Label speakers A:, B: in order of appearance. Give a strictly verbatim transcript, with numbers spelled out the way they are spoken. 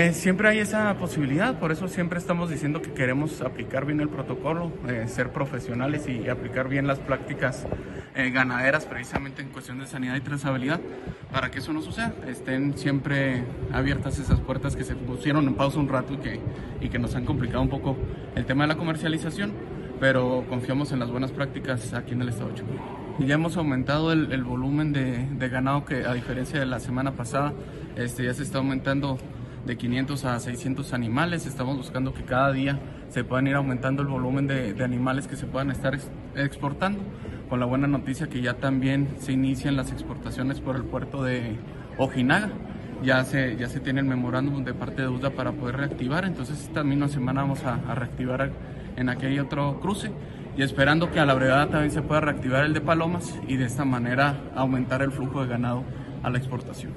A: Eh, siempre hay esa posibilidad, por eso siempre estamos diciendo que queremos aplicar bien el protocolo, eh, ser profesionales y aplicar bien las prácticas eh, ganaderas precisamente en cuestión de sanidad y trazabilidad para que eso no suceda. Estén siempre abiertas esas puertas que se pusieron en pausa un rato y que, y que nos han complicado un poco el tema de la comercialización, pero confiamos en las buenas prácticas aquí en el estado de Chihuahua. Ya hemos aumentado el, el volumen de, de ganado, que a diferencia de la semana pasada este, ya se está aumentando de quinientos a seiscientos animales. Estamos buscando que cada día se puedan ir aumentando el volumen de, de animales que se puedan estar ex, exportando, con la buena noticia que ya también se inician las exportaciones por el puerto de Ojinaga. Ya se, ya se tiene el memorándum de parte de U S D A para poder reactivar, entonces esta misma semana vamos a, a reactivar en aquel otro cruce y esperando que a la brevedad también se pueda reactivar el de Palomas y de esta manera aumentar el flujo de ganado a la exportación.